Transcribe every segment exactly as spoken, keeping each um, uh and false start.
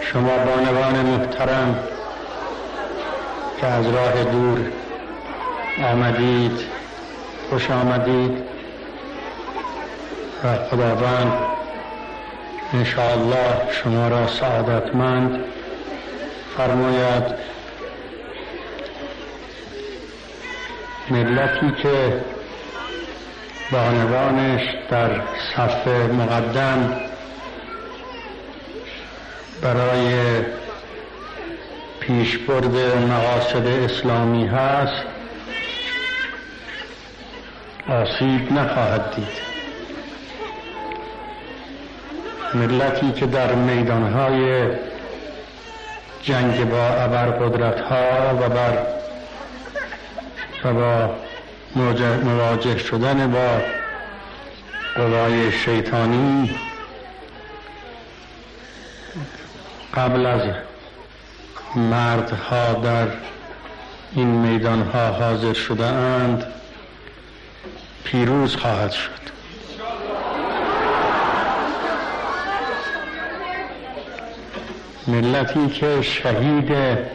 شما بانوان محترم که از راه دور آمدید، خوش آمدید و خداوند انشاءالله شما را سعادتمند فرماید. ملتی که بانوانش در صف مقدم برای پیشبرد مقاصد اسلامی هست آسیب نخواهد دید. ملتی که در میدانهای جنگ با ابرقدرت‌ها و بر و با مواجه شدن با قوای شیطانی قبل از مردها در این میدانها حاضر شده اند پیروز خواهد شد. ملتی که شهید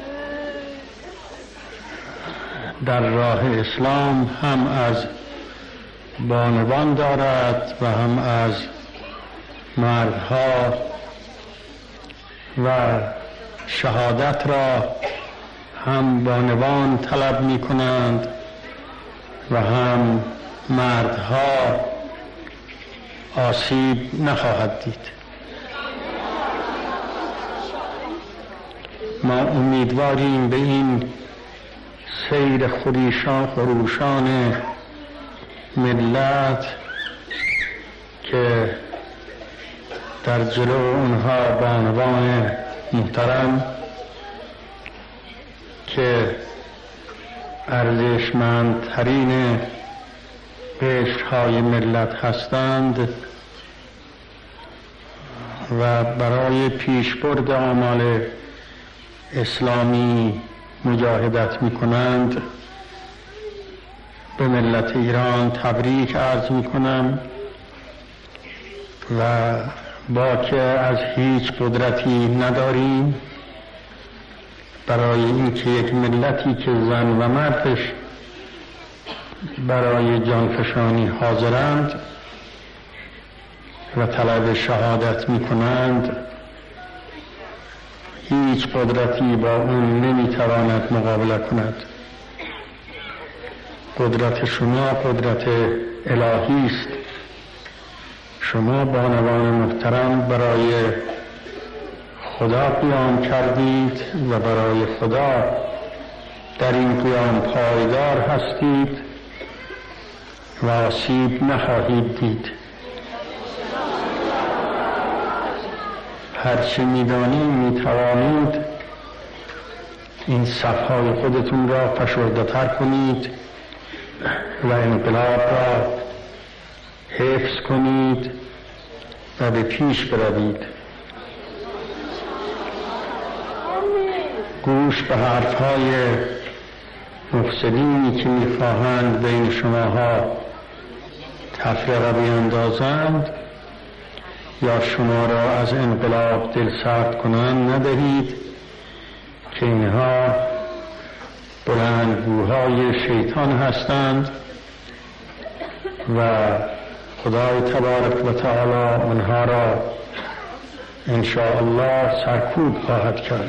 در راه اسلام هم از بانوان دارد و هم از مردها و شهادت را هم بانوان طلب می کنند و هم مردها آسیب نخواهد دید. ما امیدواریم به این سیر خروشان خروشان ملت که در جلو اونها بانوان محترم که ارزشمندترین قشرهای ملت هستند و برای پیشبرد آمال اسلامی مجاهدت می کنند به ملت ایران تبریک عرض می کنم و با که از هیچ قدرتی نداریم برای اینکه یک ملتی که زن و مردش برای جانفشانی حاضرند و طلب شهادت می کنند هیچ قدرتی با اون نمیتواند مقابله کند. قدرت شما قدرت الهی است. شما بانوان محترم برای خدا قیام کردید و برای خدا در این قیام پایدار هستید و آسیب نخواهید دید. هرچه میدانید میتوانید این صفهای خودتون را فشرده تر کنید و انقلاب را حفظ کنید و به پیش بروید. گوش به حرفهای مفسدینی که میخواهند بین شماها تفرقه بیندازند یا شما را از انقلاب دل سرد کنند ندهید که اینها بلندگوهای شیطان هستند و خدای تبارک و تعالی آنها را انشاءالله سرکوب خواهد کرد.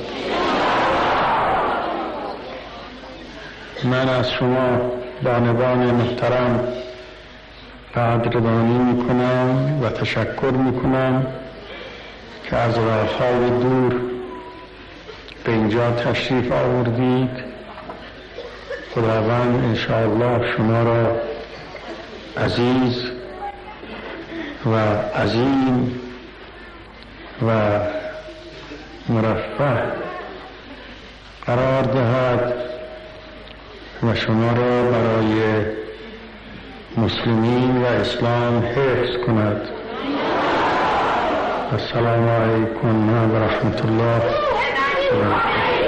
من از شما بانوان محترم قدردانی میکنم و تشکر میکنم که از راههای دور به اینجا تشریف آوردید. خداوند انشاءالله شما را عزیز و عظیم و مرفه قرار دهد و شما را برای مسلمین و اسلام حفظ کند. السلام علیکم و رحمت الله.